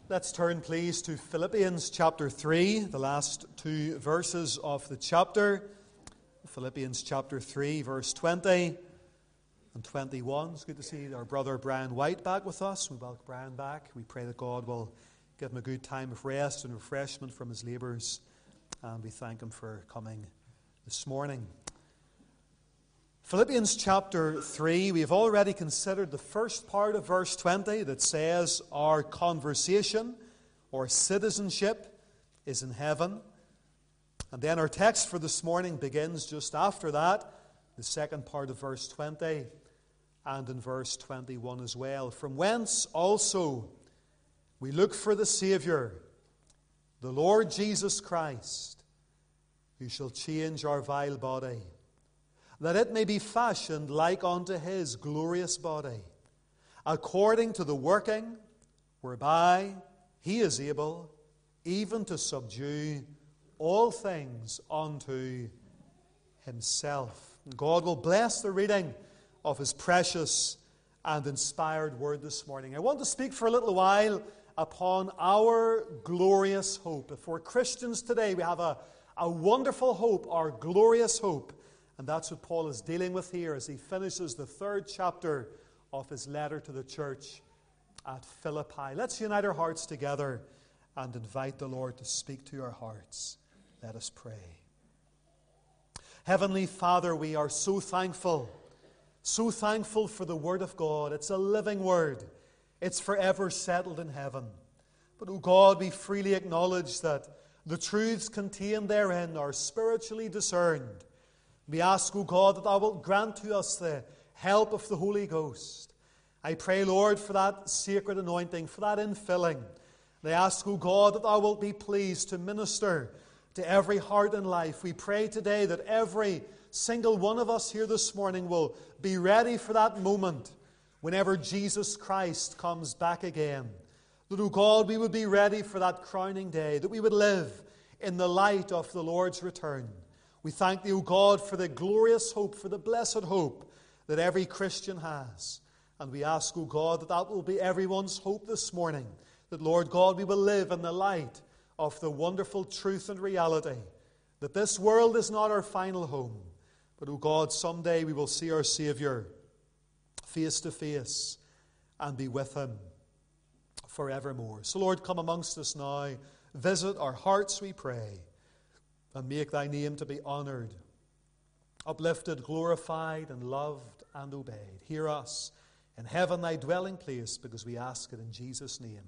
Let's turn, please, to Philippians chapter 3, the last two verses of the chapter. Philippians chapter 3, verse 20 and 21. It's good to see our brother Brian White back with us. We welcome Brian back. We pray that God will give him a good time of rest and refreshment from his labours. And we thank him for coming this morning. Philippians chapter 3, we have already considered the first part of verse 20 that says our conversation or citizenship is in heaven. And then our text for this morning begins just after that, the second part of verse 20 and in verse 21 as well. From whence also we look for the Saviour, the Lord Jesus Christ, who shall change our vile body, that it may be fashioned like unto his glorious body, according to the working whereby he is able even to subdue all things unto himself. And God will bless the reading of his precious and inspired word this morning. I want to speak for a little while upon our glorious hope. If we're Christians today, we have a wonderful hope, our glorious hope. And that's what Paul is dealing with here as he finishes the third chapter of his letter to the church at Philippi. Let's unite our hearts together and invite the Lord to speak to our hearts. Let us pray. Heavenly Father, we are so thankful for the Word of God. It's a living Word. It's forever settled in heaven. But, O God, we freely acknowledge that the truths contained therein are spiritually discerned. We ask, O God, that Thou wilt grant to us the help of the Holy Ghost. I pray, Lord, for that sacred anointing, for that infilling. And I ask, O God, that Thou wilt be pleased to minister to every heart and life. We pray today that every single one of us here this morning will be ready for that moment whenever Jesus Christ comes back again. That, O God, we would be ready for that crowning day, that we would live in the light of the Lord's return. We thank Thee, O God, for the glorious hope, for the blessed hope that every Christian has. And we ask, O God, that that will be everyone's hope this morning. That, Lord God, we will live in the light of the wonderful truth and reality that this world is not our final home. But, O God, someday we will see our Saviour face to face and be with Him forevermore. So, Lord, come amongst us now. Visit our hearts, we pray. And make Thy name to be honoured, uplifted, glorified, and loved and obeyed. Hear us in heaven, Thy dwelling place, because we ask it in Jesus' name.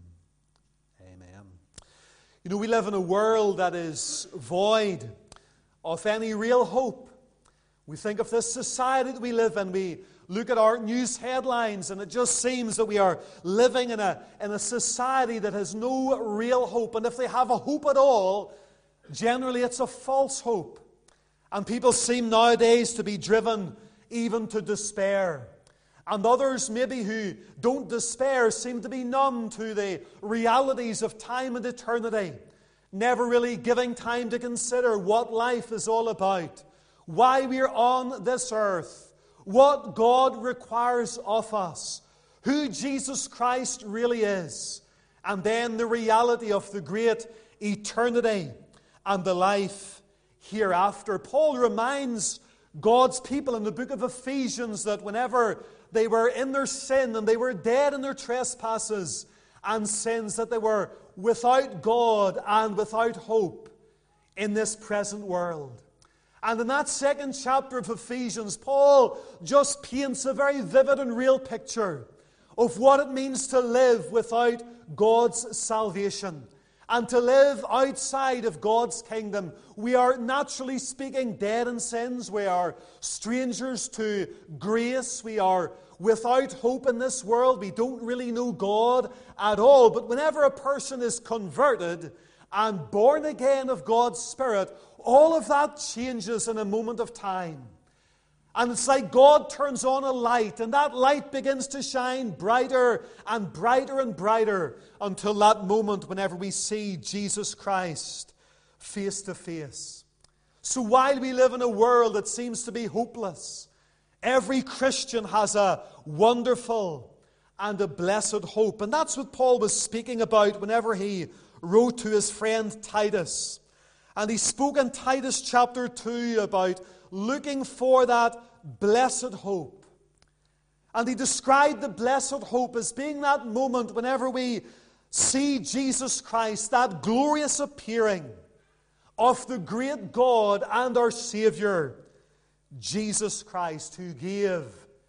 Amen. You know, we live in a world that is void of any real hope. We think of this society that we live in. We look at our news headlines, and it just seems that we are living in a society that has no real hope. And if they have a hope at all, generally, it's a false hope. And people seem nowadays to be driven even to despair. And others, maybe who don't despair, seem to be numb to the realities of time and eternity, never really giving time to consider what life is all about, why we are on this earth, what God requires of us, who Jesus Christ really is, and then the reality of the great eternity and the life hereafter. Paul reminds God's people in the book of Ephesians that whenever they were in their sin and they were dead in their trespasses and sins, that they were without God and without hope in this present world. And in that second chapter of Ephesians, Paul just paints a very vivid and real picture of what it means to live without God's salvation and to live outside of God's kingdom. We are, naturally speaking, dead in sins. We are strangers to grace. We are without hope in this world. We don't really know God at all. But whenever a person is converted and born again of God's Spirit, all of that changes in a moment of time. And it's like God turns on a light, and that light begins to shine brighter and brighter and brighter until that moment whenever we see Jesus Christ face to face. So while we live in a world that seems to be hopeless, every Christian has a wonderful and a blessed hope. And that's what Paul was speaking about whenever he wrote to his friend Titus. And he spoke in Titus chapter 2 about looking for that blessed hope. And he described the blessed hope as being that moment whenever we see Jesus Christ, that glorious appearing of the great God and our Savior, Jesus Christ, who gave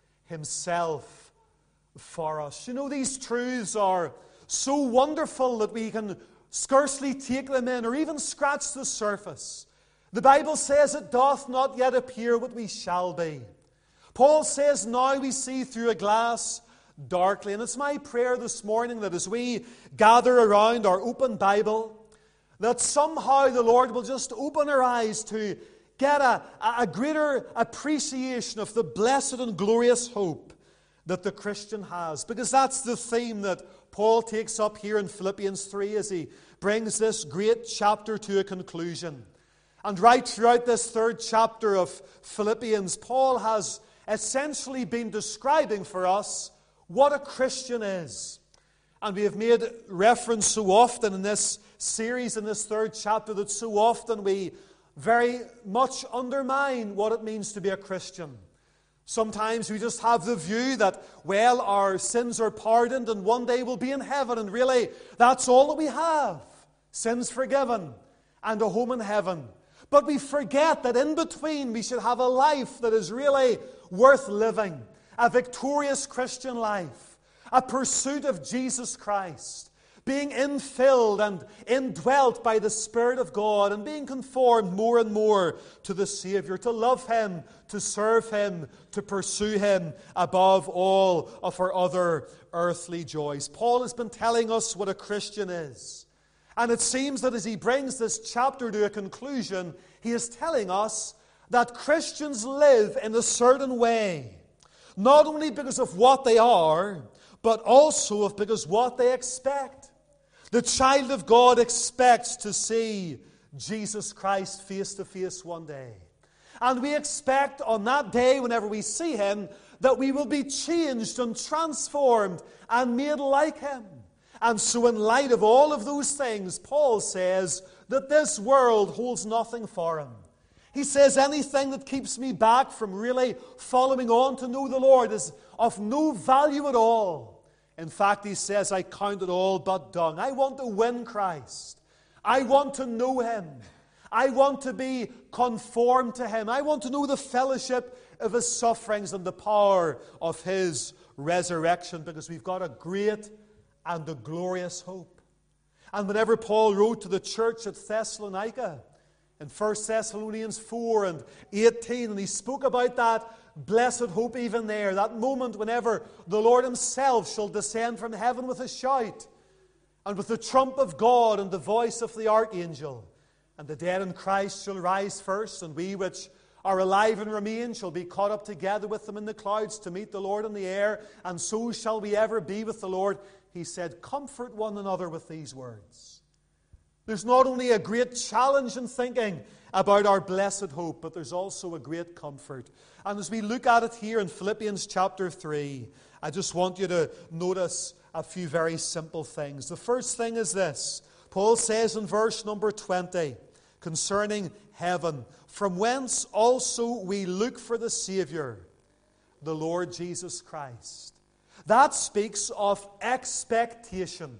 himself for us. You know, these truths are so wonderful that we can scarcely take them in or even scratch the surface. The Bible says it doth not yet appear what we shall be. Paul says now we see through a glass darkly. And it's my prayer this morning that as we gather around our open Bible, that somehow the Lord will just open our eyes to get a greater appreciation of the blessed and glorious hope that the Christian has. Because that's the theme that Paul takes up here in Philippians 3 as he brings this great chapter to a conclusion. And right throughout this third chapter of Philippians, Paul has essentially been describing for us what a Christian is. And we have made reference so often in this series, in this third chapter, that so often we very much undermine what it means to be a Christian. Sometimes we just have the view that, well, our sins are pardoned and one day we'll be in heaven, and really, that's all that we have. Sins forgiven and a home in heaven. But we forget that in between we should have a life that is really worth living, a victorious Christian life, a pursuit of Jesus Christ, being infilled and indwelt by the Spirit of God and being conformed more and more to the Savior, to love Him, to serve Him, to pursue Him above all of our other earthly joys. Paul has been telling us what a Christian is. And it seems that as he brings this chapter to a conclusion, he is telling us that Christians live in a certain way, not only because of what they are, but also because what they expect. The child of God expects to see Jesus Christ face to face one day. And we expect on that day, whenever we see Him, that we will be changed and transformed and made like Him. And so in light of all of those things, Paul says that this world holds nothing for him. He says anything that keeps me back from really following on to know the Lord is of no value at all. In fact, he says, I count it all but dung. I want to win Christ. I want to know Him. I want to be conformed to Him. I want to know the fellowship of His sufferings and the power of His resurrection, because we've got a great and a glorious hope. And whenever Paul wrote to the church at Thessalonica, in 1 Thessalonians 4 and 18, and he spoke about that blessed hope even there, that moment whenever the Lord Himself shall descend from heaven with a shout, and with the trump of God and the voice of the archangel, and the dead in Christ shall rise first, and we which are alive and remain shall be caught up together with them in the clouds to meet the Lord in the air, and so shall we ever be with the Lord. He said, comfort one another with these words. There's not only a great challenge in thinking about our blessed hope, but there's also a great comfort. And as we look at it here in Philippians chapter 3, I just want you to notice a few very simple things. The first thing is this. Paul says in verse number 20, concerning heaven, from whence also we look for the Savior, the Lord Jesus Christ. That speaks of expectation.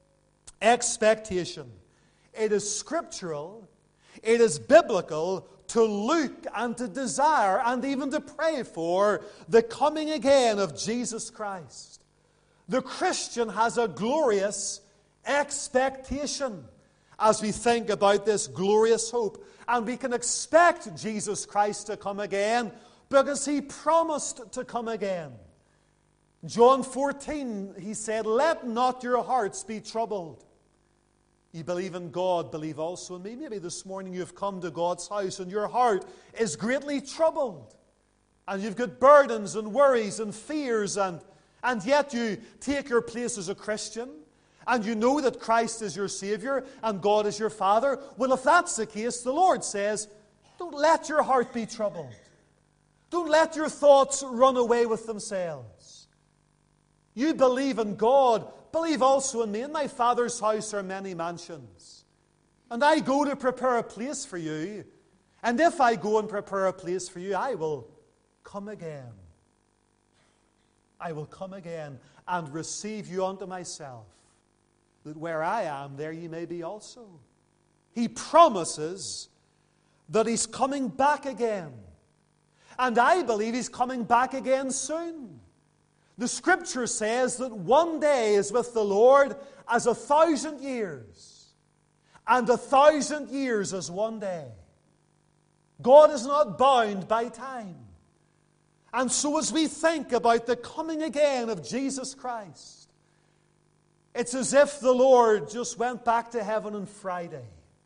Expectation. It is scriptural, it is biblical to look and to desire and even to pray for the coming again of Jesus Christ. The Christian has a glorious expectation as we think about this glorious hope. And we can expect Jesus Christ to come again because He promised to come again. John 14, He said, let not your hearts be troubled. You believe in God, believe also in me. Maybe this morning you've come to God's house and your heart is greatly troubled. And you've got burdens and worries and fears, and yet you take your place as a Christian, and you know that Christ is your Savior and God is your Father. Well, if that's the case, the Lord says, don't let your heart be troubled. Don't let your thoughts run away with themselves. You believe in God, believe also in me. In my Father's house are many mansions. And I go to prepare a place for you. And if I go and prepare a place for you, I will come again. I will come again and receive you unto myself, that where I am, there ye may be also. He promises that He's coming back again. And I believe He's coming back again soon. The Scripture says that one day is with the Lord as 1,000 years, and 1,000 years as one day. God is not bound by time. And so as we think about the coming again of Jesus Christ, it's as if the Lord just went back to heaven on Friday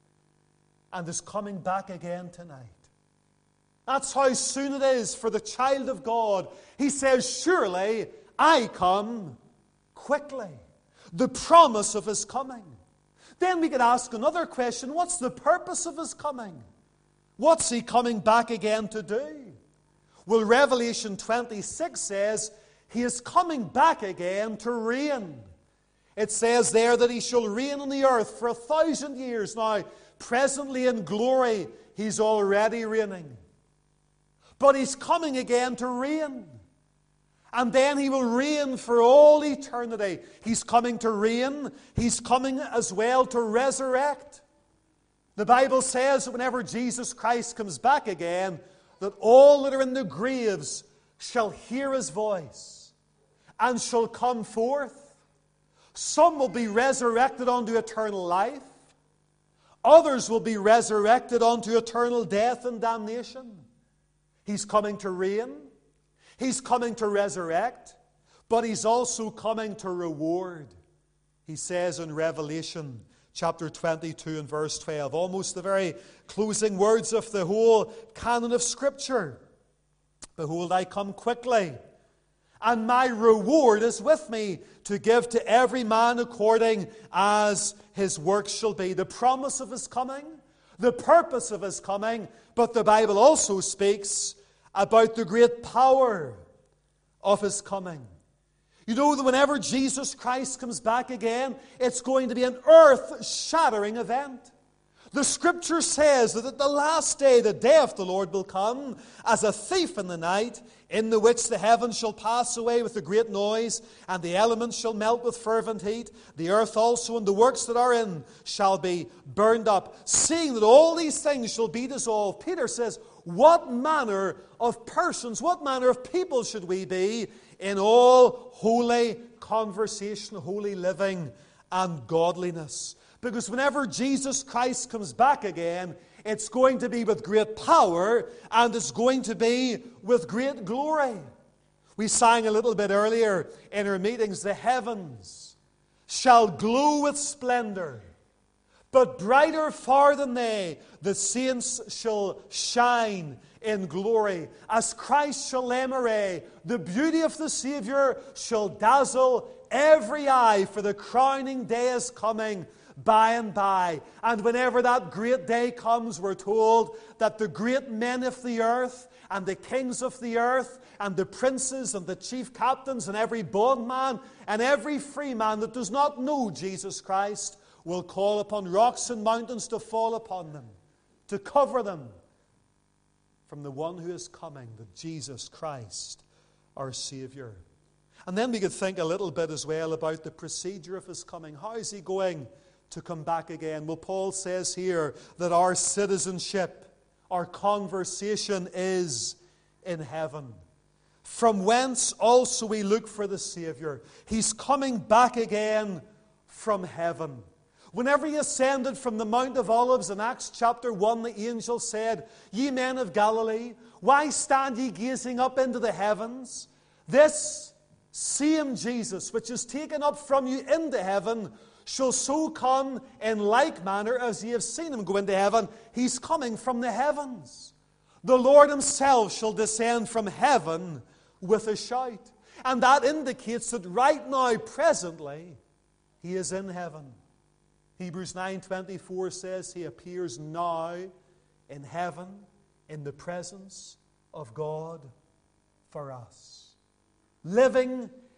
and is coming back again tonight. That's how soon it is for the child of God. He says, surely I come quickly. The promise of His coming. Then we could ask another question. What's the purpose of His coming? What's He coming back again to do? Well, Revelation 26 says He is coming back again to reign. It says there that He shall reign on the earth for 1,000 years. Now, presently in glory, He's already reigning. But He's coming again to reign. And then He will reign for all eternity. He's coming to reign. He's coming as well to resurrect. The Bible says that whenever Jesus Christ comes back again, that all that are in the graves shall hear His voice and shall come forth. Some will be resurrected unto eternal life. Others will be resurrected unto eternal death and damnation. He's coming to reign. He's coming to resurrect. But He's also coming to reward. He says in Revelation chapter 22 and verse 12, almost the very closing words of the whole canon of Scripture. Behold, I come quickly, and my reward is with me to give to every man according as his work shall be. The promise of His coming, the purpose of His coming, but the Bible also speaks about the great power of His coming. You know that whenever Jesus Christ comes back again, it's going to be an earth-shattering event. The Scripture says that at the last day, the day of the Lord will come as a thief in the night, in the which the heavens shall pass away with a great noise, and the elements shall melt with fervent heat. The earth also and the works that are in shall be burned up. Seeing that all these things shall be dissolved, Peter says, what manner of persons, what manner of people should we be in all holy conversation, holy living, and godliness? Because whenever Jesus Christ comes back again, it's going to be with great power, and it's going to be with great glory. We sang a little bit earlier in our meetings, the heavens shall glow with splendor, but brighter far than they, the saints shall shine in glory. As Christ shall lame array, the beauty of the Saviour shall dazzle every eye, for the crowning day is coming by and by. And whenever that great day comes, we're told that the great men of the earth and the kings of the earth and the princes and the chief captains and every bondman and every free man that does not know Jesus Christ will call upon rocks and mountains to fall upon them, to cover them from the one who is coming, the Jesus Christ, our Savior. And then we could think a little bit as well about the procedure of His coming. How is He going to come back again? Well, Paul says here that our citizenship, our conversation is in heaven, from whence also we look for the Savior. He's coming back again from heaven. Whenever He ascended from the Mount of Olives in Acts chapter 1, the angel said, Ye men of Galilee, why stand ye gazing up into the heavens? This same Jesus, which is taken up from you into heaven, shall so come in like manner as ye have seen Him go into heaven. He's coming from the heavens. The Lord Himself shall descend from heaven with a shout. And that indicates that right now, presently, He is in heaven. Hebrews 9:24 says He appears now in heaven in the presence of God for us. Living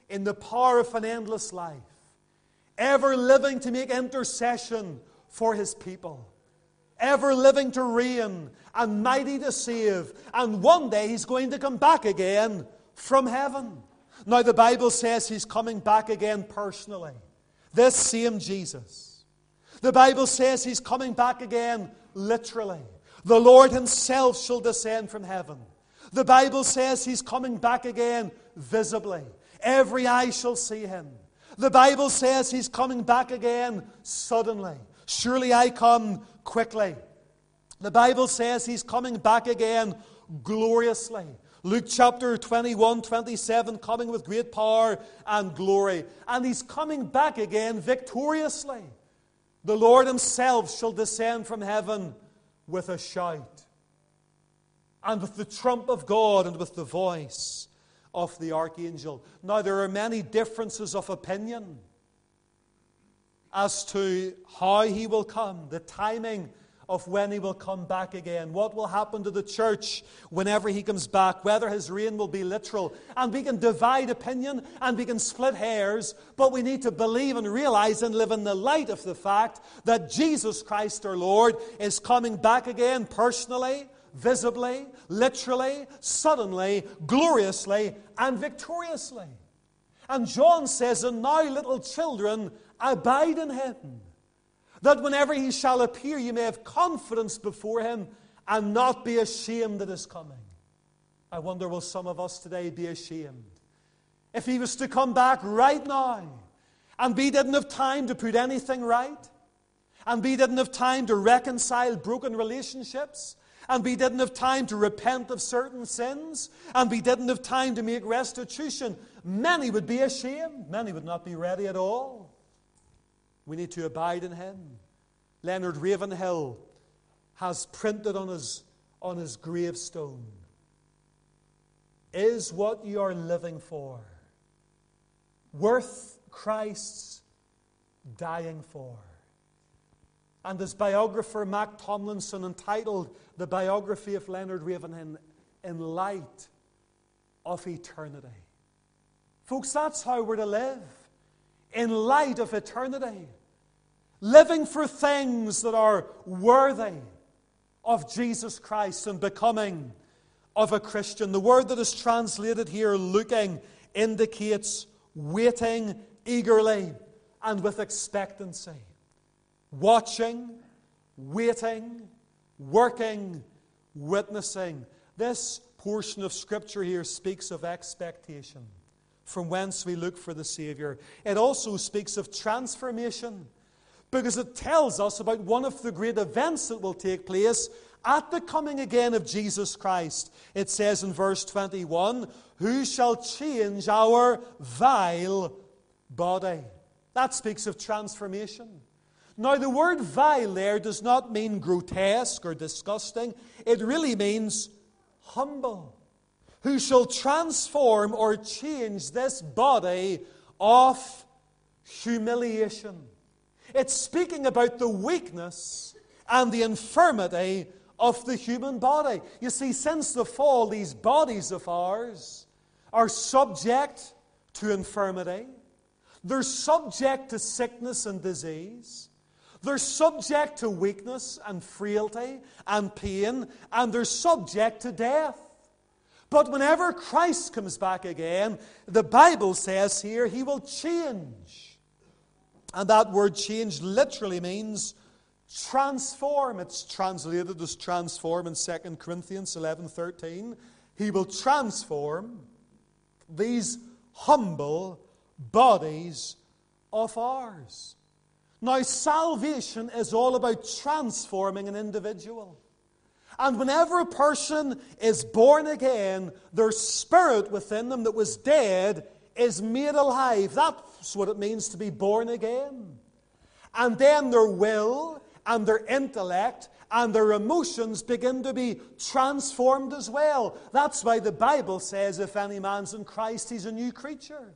in the power of an endless life, ever living to make intercession for His people, ever living to reign and mighty to save. And one day He's going to come back again from heaven. Now the Bible says He's coming back again personally. This same Jesus. The Bible says He's coming back again literally. The Lord Himself shall descend from heaven. The Bible says He's coming back again visibly. Every eye shall see Him. The Bible says He's coming back again suddenly. Surely I come quickly. The Bible says He's coming back again gloriously. Luke chapter 21-27, coming with great power and glory. And He's coming back again victoriously. The Lord Himself shall descend from heaven with a shout, and with the trump of God, and with the voice of the archangel. Now, there are many differences of opinion as to how He will come, the timing of when He will come back again, what will happen to the church whenever He comes back, whether His reign will be literal. And we can divide opinion and we can split hairs, but we need to believe and realize and live in the light of the fact that Jesus Christ our Lord is coming back again personally, visibly, literally, suddenly, gloriously, and victoriously. And John says, "And now, little children, abide in Him, that whenever He shall appear, you may have confidence before Him and not be ashamed at His coming." I wonder, will some of us today be ashamed if He was to come back right now, and we didn't have time to put anything right, and we didn't have time to reconcile broken relationships, and we didn't have time to repent of certain sins, and we didn't have time to make restitution? Many would be ashamed. Many would not be ready at all. We need to abide in Him. Leonard Ravenhill has printed on his gravestone, "Is what you are living for worth Christ's dying for?" And his biographer, Mac Tomlinson, entitled the biography of Leonard Ravenhill, "In Light of Eternity." Folks, that's how we're to live. In light of eternity. Living for things that are worthy of Jesus Christ and becoming of a Christian. The word that is translated here, looking, indicates waiting eagerly and with expectancy. Watching, waiting, working, witnessing. This portion of Scripture here speaks of expectation, from whence we look for the Savior. It also speaks of transformation, because it tells us about one of the great events that will take place at the coming again of Jesus Christ. It says in verse 21, "Who shall change our vile body?" That speaks of transformation. Now, the word vile there does not mean grotesque or disgusting. It really means humble. Who shall transform or change this body of humiliation. It's speaking about the weakness and the infirmity of the human body. You see, since the fall, these bodies of ours are subject to infirmity. They're subject to sickness and disease. They're subject to weakness and frailty and pain. And they're subject to death. But whenever Christ comes back again, the Bible says here, He will change. And that word change literally means transform. It's translated as transform in 2 Corinthians 11:13. He will transform these humble bodies of ours. Now, salvation is all about transforming an individual. And whenever a person is born again, their spirit within them that was dead is made alive. That's what it means to be born again. And then their will and their intellect and their emotions begin to be transformed as well. That's why the Bible says, if any man's in Christ, he's a new creature.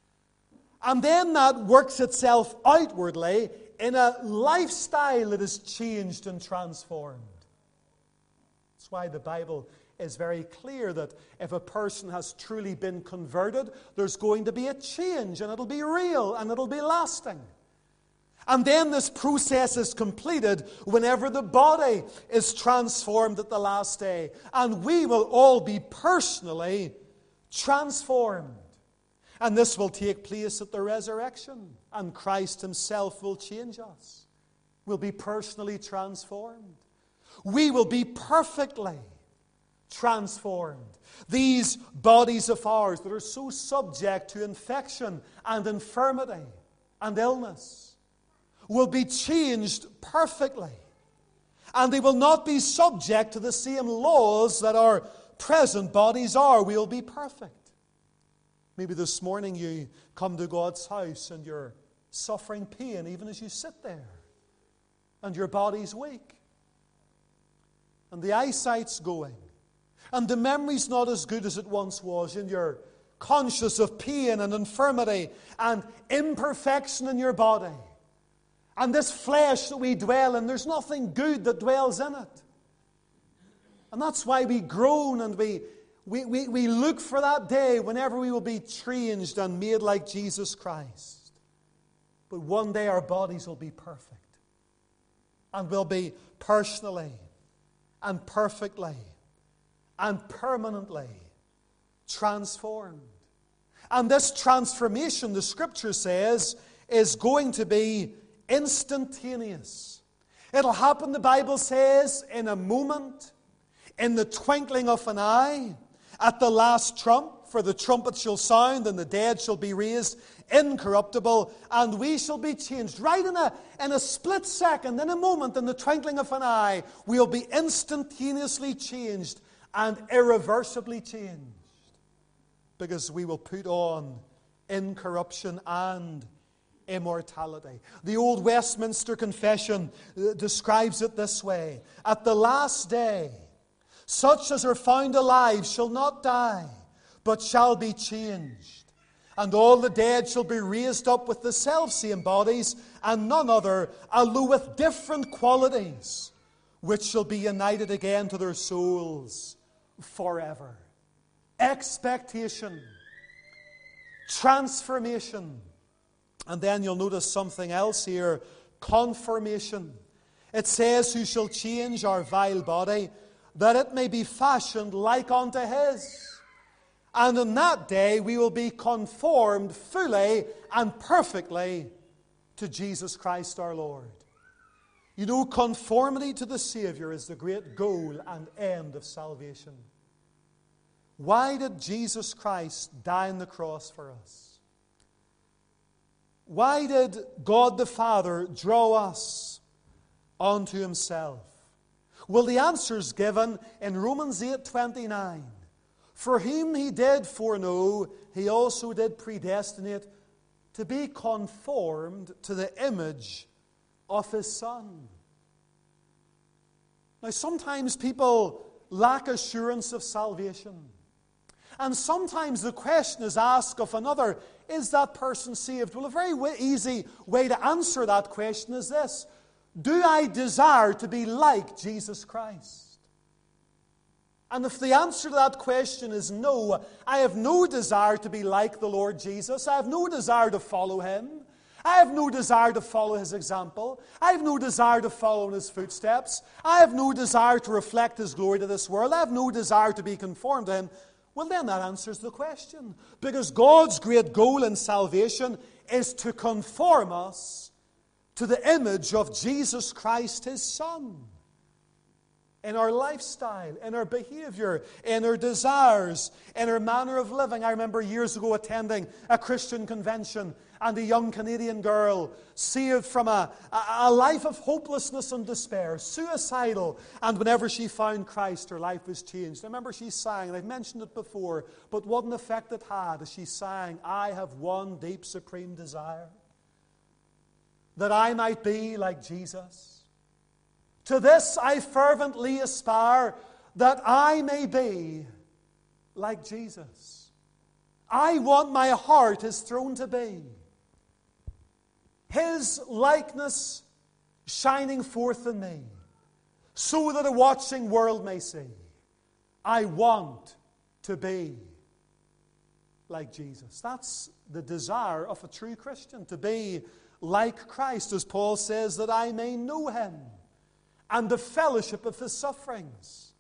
And then that works itself outwardly in a lifestyle that is changed and transformed. That's why the Bible is very clear that if a person has truly been converted, there's going to be a change, and it'll be real, and it'll be lasting. And then this process is completed whenever the body is transformed at the last day. And we will all be personally transformed. And this will take place at the resurrection. And Christ himself will change us. We'll be personally transformed. We will be perfectly transformed. These bodies of ours that are so subject to infection and infirmity and illness will be changed perfectly. And they will not be subject to the same laws that our present bodies are. We'll be perfect. Maybe this morning you come to God's house and you're suffering pain even as you sit there. And your body's weak. And the eyesight's going. And the memory's not as good as it once was. And you're conscious of pain and infirmity and imperfection in your body. And this flesh that we dwell in, there's nothing good that dwells in it. And that's why we groan and we look for that day whenever we will be changed and made like Jesus Christ. But one day our bodies will be perfect. And will be personally and perfectly and permanently transformed. And this transformation, the Scripture says, is going to be instantaneous. It'll happen, the Bible says, in a moment, in the twinkling of an eye, at the last trump, for the trumpet shall sound, and the dead shall be raised incorruptible, and we shall be changed. Right in a split second, in a moment, in the twinkling of an eye, we'll be instantaneously changed and irreversibly changed. Because we will put on incorruption and immortality. The old Westminster Confession describes it this way: at the last day, such as are found alive shall not die, but shall be changed. And all the dead shall be raised up with the selfsame bodies, and none other, although with different qualities, which shall be united again to their souls forever. Expectation, transformation. And then you'll notice something else here, conformation. It says, who shall change our vile body, that it may be fashioned like unto his. And on that day we will be conformed fully and perfectly to Jesus Christ our Lord. You know, conformity to the Savior is the great goal and end of salvation. Why did Jesus Christ die on the cross for us? Why did God the Father draw us unto himself? Well, the answer is given in Romans 8:29. For whom he did foreknow, he also did predestinate to be conformed to the image of his Son. Now, sometimes people lack assurance of salvation. And sometimes the question is asked of another, is that person saved? Well, a very easy way to answer that question is this: do I desire to be like Jesus Christ? And if the answer to that question is no, I have no desire to be like the Lord Jesus. I have no desire to follow him. I have no desire to follow his example. I have no desire to follow in his footsteps. I have no desire to reflect his glory to this world. I have no desire to be conformed to him. Well, then that answers the question. Because God's great goal in salvation is to conform us to the image of Jesus Christ, his Son. In our lifestyle, in our behavior, in our desires, in our manner of living. I remember years ago attending a Christian convention, and a young Canadian girl, saved from a life of hopelessness and despair, suicidal, and whenever she found Christ, her life was changed. I remember she sang, and I've mentioned it before, but what an effect it had as she sang, I have one deep supreme desire, that I might be like Jesus. To this I fervently aspire, that I may be like Jesus. I want my heart his throne to be, his likeness shining forth in me, so that a watching world may see I want to be like Jesus. That's the desire of a true Christian, to be like Christ, as Paul says, that I may know him and the fellowship of his sufferings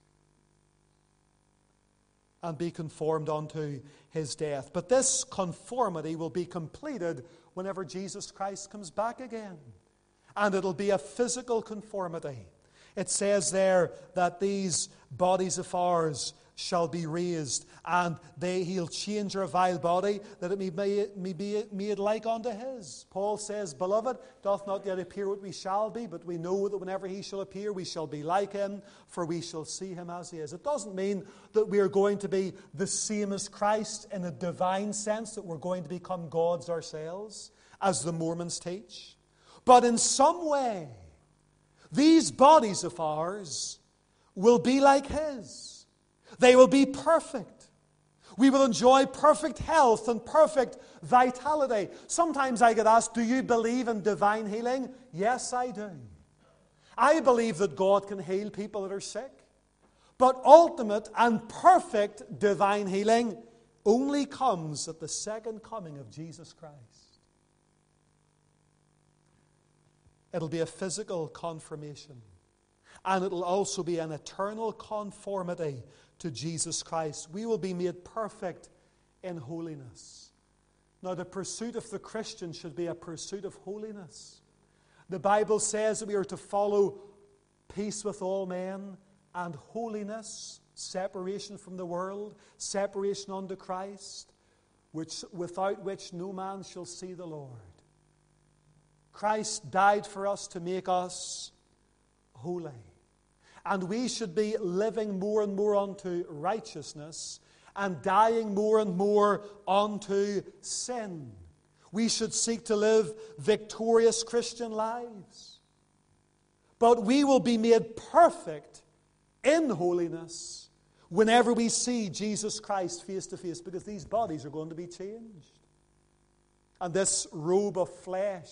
and be conformed unto his death. But this conformity will be completed whenever Jesus Christ comes back again. And it'll be a physical conformity. It says there that these bodies of ours shall be raised, and he'll change our vile body, that it may be made like unto his. Paul says, Beloved, doth not yet appear what we shall be, but we know that whenever he shall appear, we shall be like him, for we shall see him as he is. It doesn't mean that we are going to be the same as Christ in a divine sense, that we're going to become gods ourselves, as the Mormons teach. But in some way, these bodies of ours will be like his. They will be perfect. We will enjoy perfect health and perfect vitality. Sometimes I get asked, do you believe in divine healing? Yes, I do. I believe that God can heal people that are sick. But ultimate and perfect divine healing only comes at the second coming of Jesus Christ. It'll be a physical confirmation. And it'll also be an eternal conformity to Jesus Christ. We will be made perfect in holiness. Now, the pursuit of the Christian should be a pursuit of holiness. The Bible says that we are to follow peace with all men and holiness, separation from the world, separation unto Christ, without which no man shall see the Lord. Christ died for us to make us holy. And we should be living more and more unto righteousness and dying more and more unto sin. We should seek to live victorious Christian lives. But we will be made perfect in holiness whenever we see Jesus Christ face to face, because these bodies are going to be changed. And this robe of flesh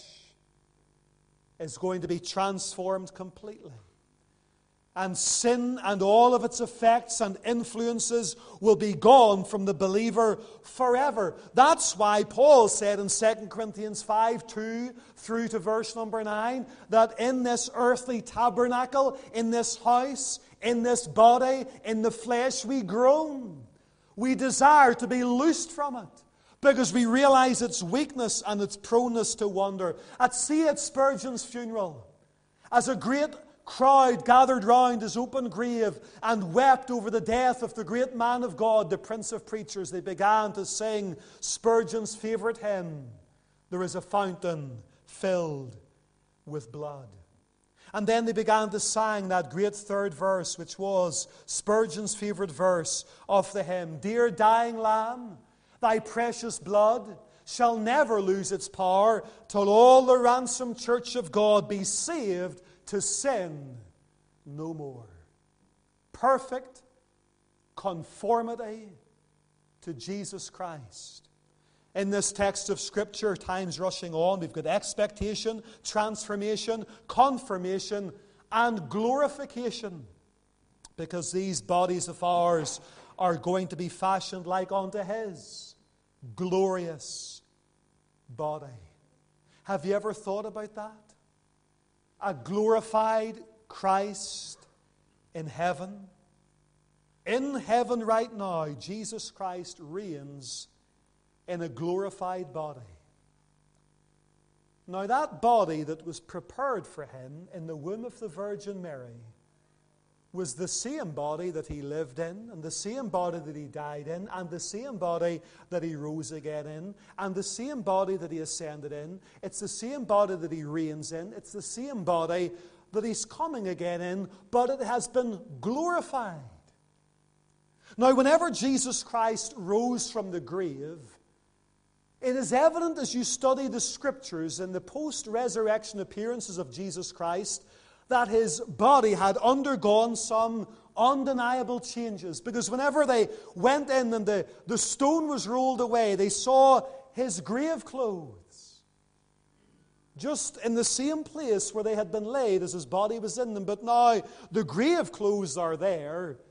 is going to be transformed completely. And sin and all of its effects and influences will be gone from the believer forever. That's why Paul said in 2 Corinthians 5:2 through to verse number 9, that in this earthly tabernacle, in this house, in this body, in the flesh, we groan. We desire to be loosed from it, because we realize its weakness and its proneness to wander. At C.H. Spurgeon's funeral, as a great crowd gathered round his open grave and wept over the death of the great man of God, the Prince of Preachers, they began to sing Spurgeon's favorite hymn, "There is a fountain filled with blood." And then they began to sing that great third verse, which was Spurgeon's favorite verse of the hymn, "Dear dying Lamb, thy precious blood shall never lose its power till all the ransomed church of God be saved to sin no more." Perfect conformity to Jesus Christ. In this text of Scripture, time's rushing on. We've got expectation, transformation, confirmation, and glorification. Because these bodies of ours are going to be fashioned like unto His glorious body. Have you ever thought about that? A glorified Christ in heaven. In heaven right now, Jesus Christ reigns in a glorified body. Now, that body that was prepared for Him in the womb of the Virgin Mary was the same body that He lived in, and the same body that He died in, and the same body that He rose again in, and the same body that He ascended in. It's the same body that He reigns in. It's the same body that He's coming again in, but it has been glorified. Now, whenever Jesus Christ rose from the grave, it is evident as you study the Scriptures and the post-resurrection appearances of Jesus Christ that His body had undergone some undeniable changes. Because whenever they went in and the stone was rolled away, they saw His grave clothes just in the same place where they had been laid as His body was in them. But now the grave clothes are there,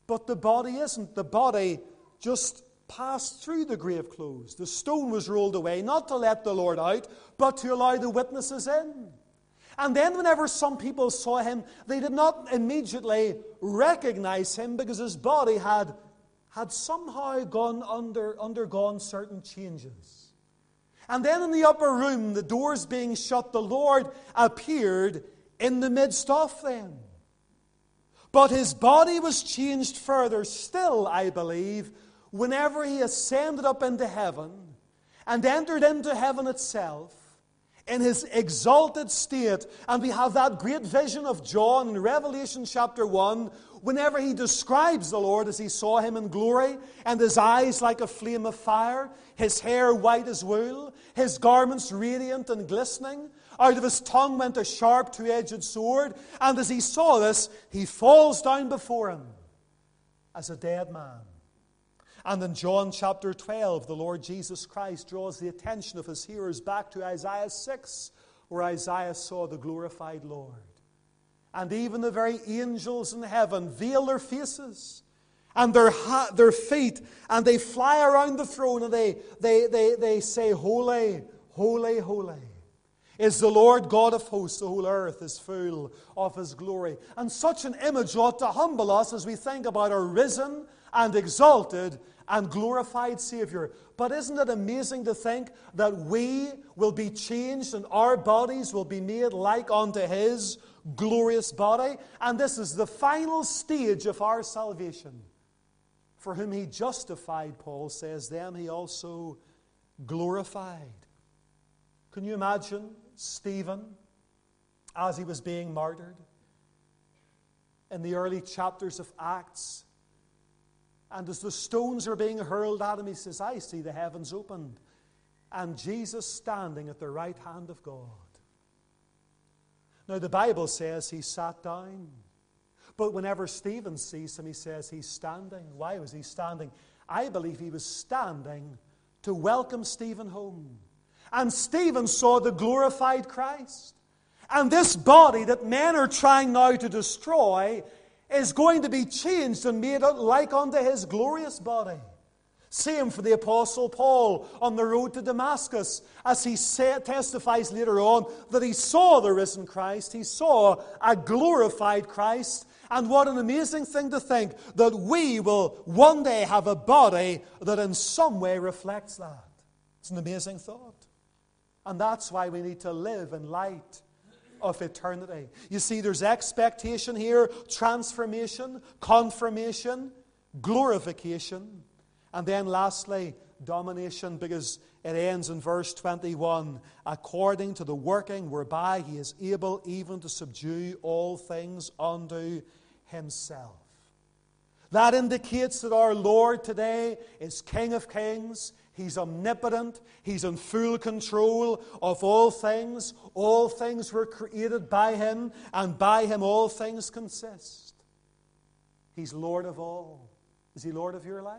But the body isn't. The body just passed through the grave clothes. The stone was rolled away, not to let the Lord out, but to allow the witnesses in. And then whenever some people saw him, they did not immediately recognize him because his body had somehow undergone certain changes. And then in the upper room, the doors being shut, the Lord appeared in the midst of them. But his body was changed further still, I believe, whenever he ascended up into heaven and entered into heaven itself in his exalted state. And we have that great vision of John in Revelation chapter 1, whenever he describes the Lord as he saw him in glory, and his eyes like a flame of fire, his hair white as wool, his garments radiant and glistening. Out of his tongue went a sharp two-edged sword, and as he saw this, he falls down before him as a dead man. And in John chapter 12, the Lord Jesus Christ draws the attention of his hearers back to Isaiah 6, where Isaiah saw the glorified Lord. And even the very angels in heaven veil their faces and their feet, and they fly around the throne, and they say, Holy, holy, holy is the Lord God of hosts. The whole earth is full of his glory. And such an image ought to humble us as we think about our risen and exalted and glorified Savior. But isn't it amazing to think that we will be changed and our bodies will be made like unto his glorious body? And this is the final stage of our salvation. For whom he justified, Paul says, them he also glorified. Can you imagine Stephen as he was being martyred in the early chapters of Acts? And as the stones are being hurled at him, he says, I see the heavens opened, and Jesus standing at the right hand of God. Now the Bible says he sat down. But whenever Stephen sees him, he says he's standing. Why was he standing? I believe he was standing to welcome Stephen home. And Stephen saw the glorified Christ. And this body that men are trying now to destroy is going to be changed and made like unto his glorious body. Same for the Apostle Paul on the road to Damascus, as he testifies later on that he saw the risen Christ. He saw a glorified Christ. And what an amazing thing to think that we will one day have a body that in some way reflects that. It's an amazing thought. And that's why we need to live in light of eternity. You see, there's expectation here, transformation, confirmation, glorification, and then lastly, domination, because it ends in verse 21, according to the working whereby he is able even to subdue all things unto himself. That indicates that our Lord today is King of Kings. He's omnipotent. He's in full control of all things. All things were created by him, and by him all things consist. He's Lord of all. Is he Lord of your life?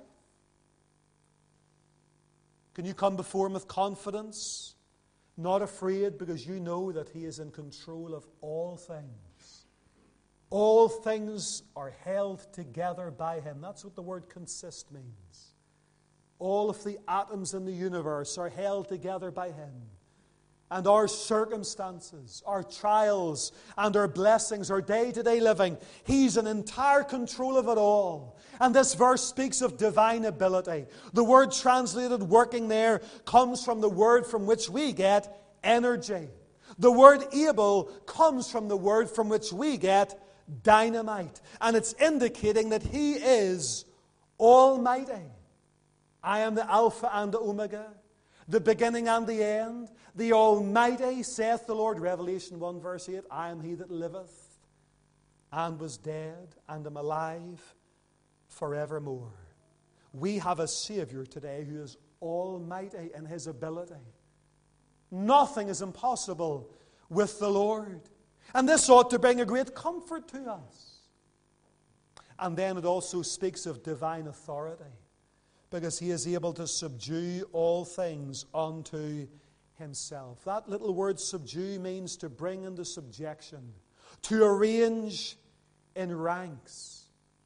Can you come before him with confidence, not afraid, because you know that he is in control of all things? All things are held together by him. That's what the word consist means. All of the atoms in the universe are held together by him. And our circumstances, our trials, and our blessings, our day-to-day living, he's in entire control of it all. And this verse speaks of divine ability. The word translated working there comes from the word from which we get energy. The word able comes from the word from which we get dynamite. And it's indicating that he is almighty. I am the Alpha and the Omega, the beginning and the end, the Almighty, saith the Lord. Revelation 1 verse 8, I am he that liveth and was dead and am alive forevermore. We have a Savior today who is almighty in his ability. Nothing is impossible with the Lord. And this ought to bring a great comfort to us. And then it also speaks of divine authority, because he is able to subdue all things unto himself. That little word subdue means to bring into subjection, to arrange in ranks.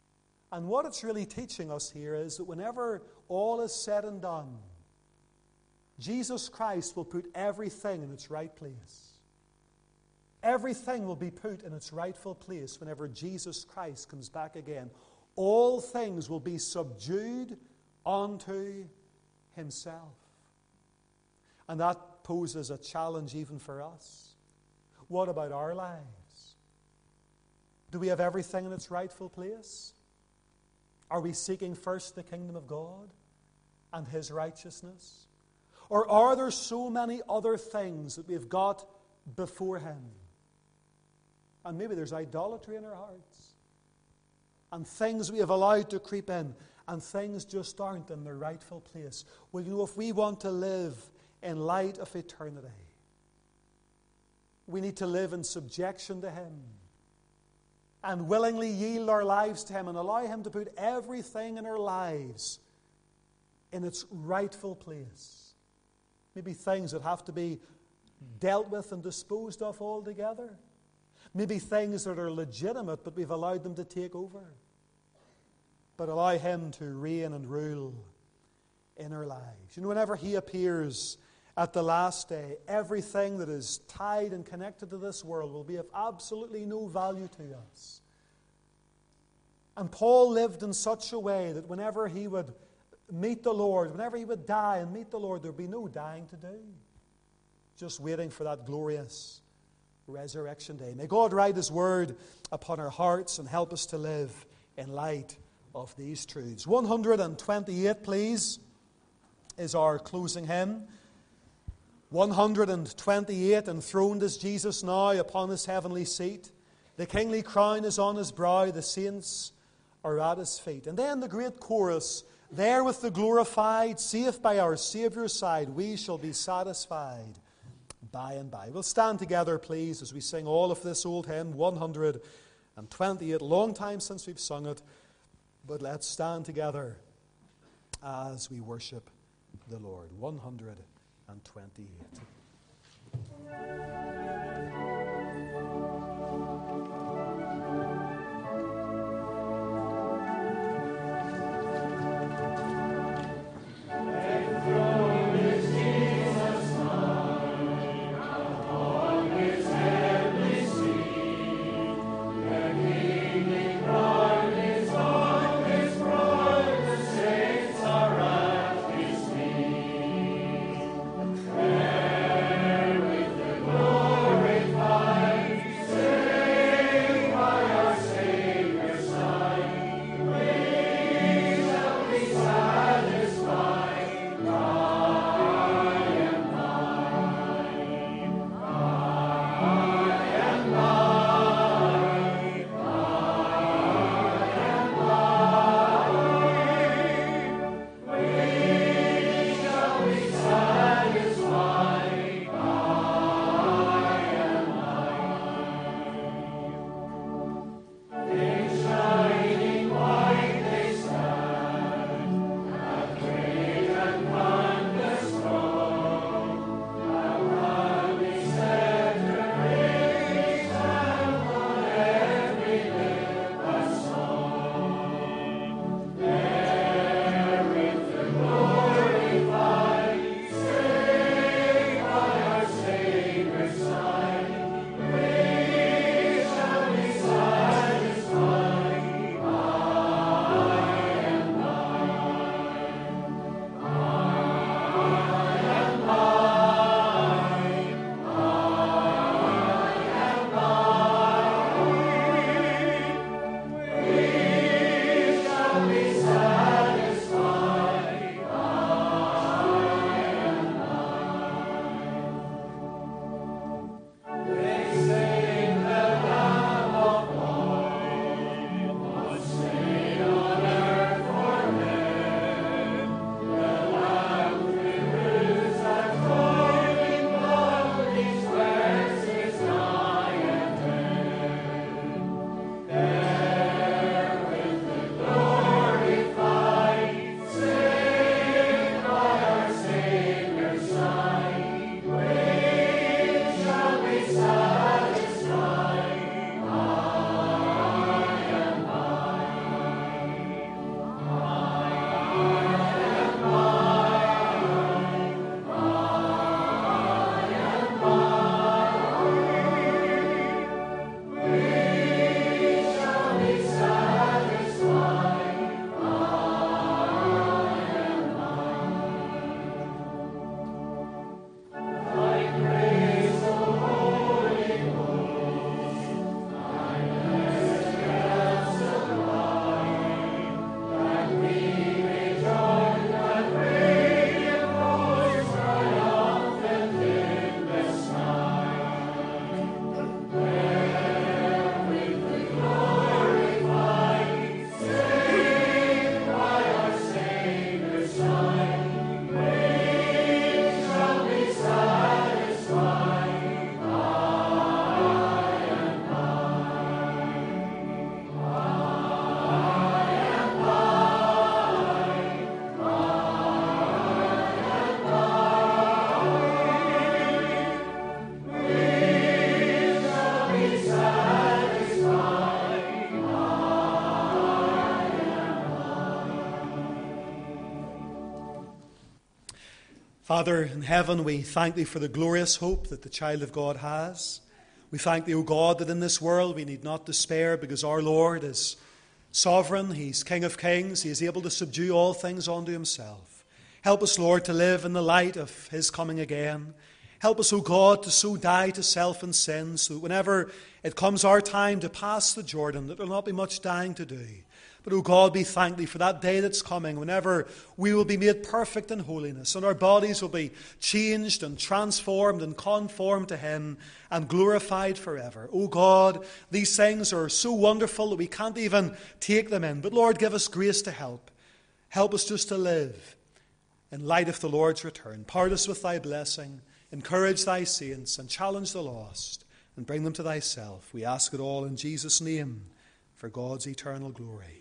And what it's really teaching us here is that whenever all is said and done, Jesus Christ will put everything in its right place. Everything will be put in its rightful place whenever Jesus Christ comes back again. All things will be subdued unto himself. And that poses a challenge even for us. What about our lives? Do we have everything in its rightful place? Are we seeking first the kingdom of God and his righteousness? Or are there so many other things that we've got before him? And maybe there's idolatry in our hearts. And things we have allowed to creep in. And things just aren't in their rightful place. Well, you know, if we want to live in light of eternity, we need to live in subjection to him. And willingly yield our lives to him and allow him to put everything in our lives in its rightful place. Maybe things that have to be dealt with and disposed of altogether. Maybe things that are legitimate, but we've allowed them to take over. But allow him to reign and rule in our lives. You know, whenever he appears at the last day, everything that is tied and connected to this world will be of absolutely no value to us. And Paul lived in such a way that whenever he would meet the Lord, whenever he would die and meet the Lord, there would be no dying to do. Just waiting for that glorious resurrection day. May God write his word upon our hearts and help us to live in light of these truths. 128, please, is our closing hymn. 128, enthroned is Jesus now upon his heavenly seat. The kingly crown is on his brow, the saints are at his feet. And then the great chorus, there with the glorified, safe by our Saviour's side, we shall be satisfied by and by. We'll stand together, please, as we sing all of this old hymn, 128. Long time since we've sung it, but let's stand together as we worship the Lord. 128. Glorified. Father in heaven, we thank Thee for the glorious hope that the child of God has. We thank Thee, O God, that in this world we need not despair because our Lord is sovereign. He's King of kings. He is able to subdue all things unto Himself. Help us, Lord, to live in the light of His coming again. Help us, O God, to so die to self and sin, so that whenever it comes our time to pass the Jordan, that there will not be much dying to do. But, O God, we thank Thee for that day that's coming, whenever we will be made perfect in holiness, and our bodies will be changed and transformed and conformed to Him and glorified forever. O God, these things are so wonderful that we can't even take them in. But, Lord, give us grace to help. Help us just to live in light of the Lord's return. Part us with Thy blessing. Encourage Thy saints and challenge the lost and bring them to Thyself. We ask it all in Jesus' name for God's eternal glory.